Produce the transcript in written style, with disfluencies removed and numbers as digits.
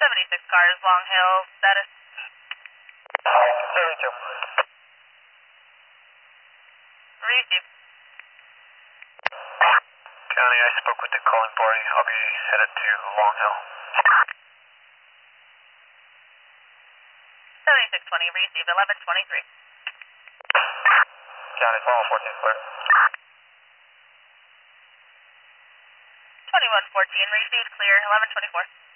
76 cars, Long Hill, status. 72. Receive. County, I spoke with the calling party. I'll be headed to Long Hill. 7620, receive 1123. County, 1214, clear. 2114, receive clear 1124.